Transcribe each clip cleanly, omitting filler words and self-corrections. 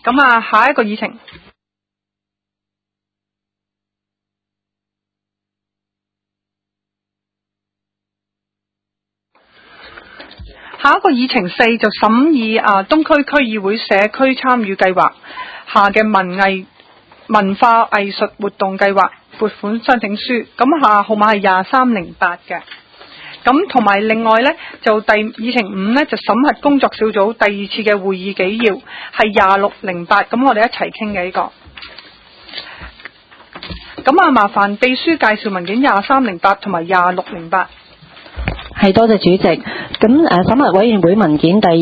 咁下一個議程。下一個議程4就審議東區區議會社區參與計劃下嘅文化藝術活動計劃撥款申請書，咁號碼係2308嘅。咁同埋另外呢，就議程5呢，就審核工作小組第2次嘅會議紀要係2608，咁我哋一齊傾嘅呢個。咁麻煩秘書介紹文件2308同埋2608。 係，多謝主席。咁審核委員會文件第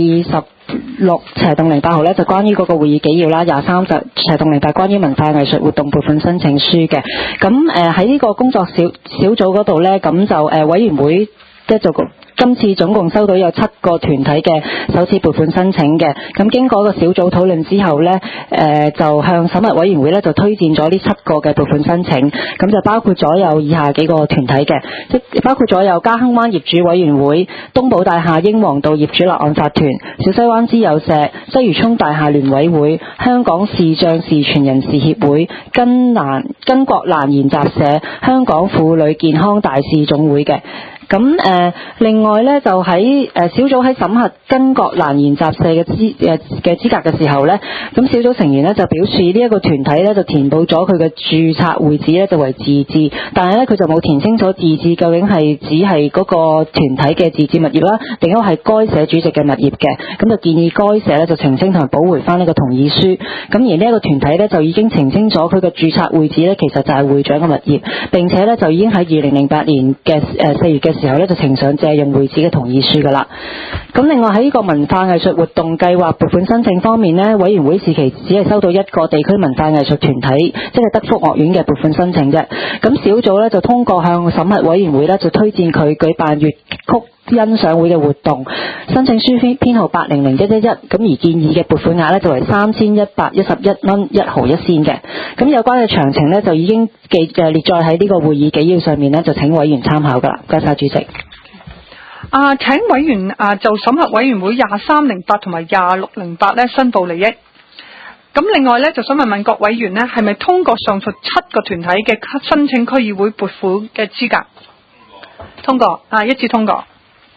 26/08號咧，就關於嗰個會議紀要啦；23/08關於文化藝術活動撥款申請書嘅。咁喺呢個工作小組嗰度咧，咁就委員會即係做今次總共收到有7個團體嘅首次撥款申請嘅。咁經過個小組討論之後咧，就向審核委員會咧就推薦咗呢7個嘅撥款申請。咁就包括咗有以下幾個團體嘅，即包括咗有嘉亨灣業主委員會、東寶大廈英皇道業主立案法團、小西灣之友社、鰂魚涌大廈聯委會、香港視障視傳人士協會、巾幗蘭研習社、香港婦女健康大使總會嘅。咁另外咧，就喺小組喺審核巾幗蘭研習社嘅資格嘅時候咧，咁小組成員咧就表示呢一個團體咧就填報咗佢嘅註冊會址咧就為自治，但係咧佢就冇填清楚自治究竟係只係嗰個團體嘅自治物業啦，定係該社主席嘅物業嘅，咁就建議該社咧就澄清同埋補回翻呢個同意書。咁而呢一個團體咧就已經澄清咗佢嘅註冊會址咧其實就係會長嘅物業，並且咧就已經喺2008年嘅4月嘅時候咧就呈上借用會址嘅同意書噶啦。咁另外喺呢個文化藝術活動計劃撥款申請方面呢，委員會時期只係收到一個地區文化藝術團體，即係德福樂園嘅撥款申請啫。咁小組咧就通過向審核委員會咧就推薦佢舉辦粵曲欣賞會嘅活動，申請書編號800111，咁而建議嘅撥款額咧就為3111蚊1毫1仙嘅。咁有關嘅詳情咧就已經列載喺呢個會議紀要上面咧，就請委員參考噶啦。唔該晒主席。 請委員就審核委員會2308同埋2608咧申報利益。咁另外咧就想問各委員咧係咪通過上述7個團體嘅申請區議會撥款嘅資格？通過，一致通過。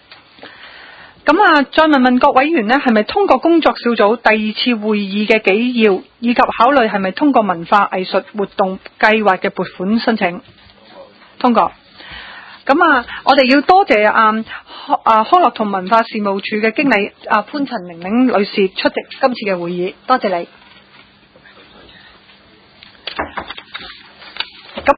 咁再問各委員咧係咪通過工作小組第2次會議嘅紀要，以及考慮係咪通過文化藝術活動計劃嘅撥款申請？通過。咁我哋要多謝康樂同文化事務處嘅經理潘陳玲玲女士出席今次嘅會議，多謝你。